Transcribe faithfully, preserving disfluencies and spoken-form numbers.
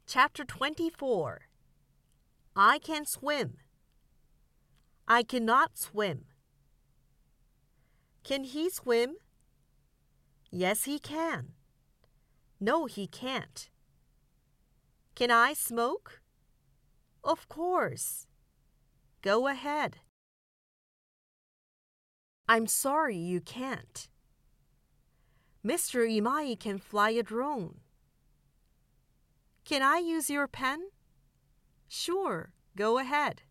Chapter twenty-four. I can swim. I cannot swim. Can he swim? Yes, he can. No, he can't. Can I smoke? Of course. Go ahead. I'm sorry you can't. Mister Imai can fly a drone. Can I use your pen? Sure, go ahead.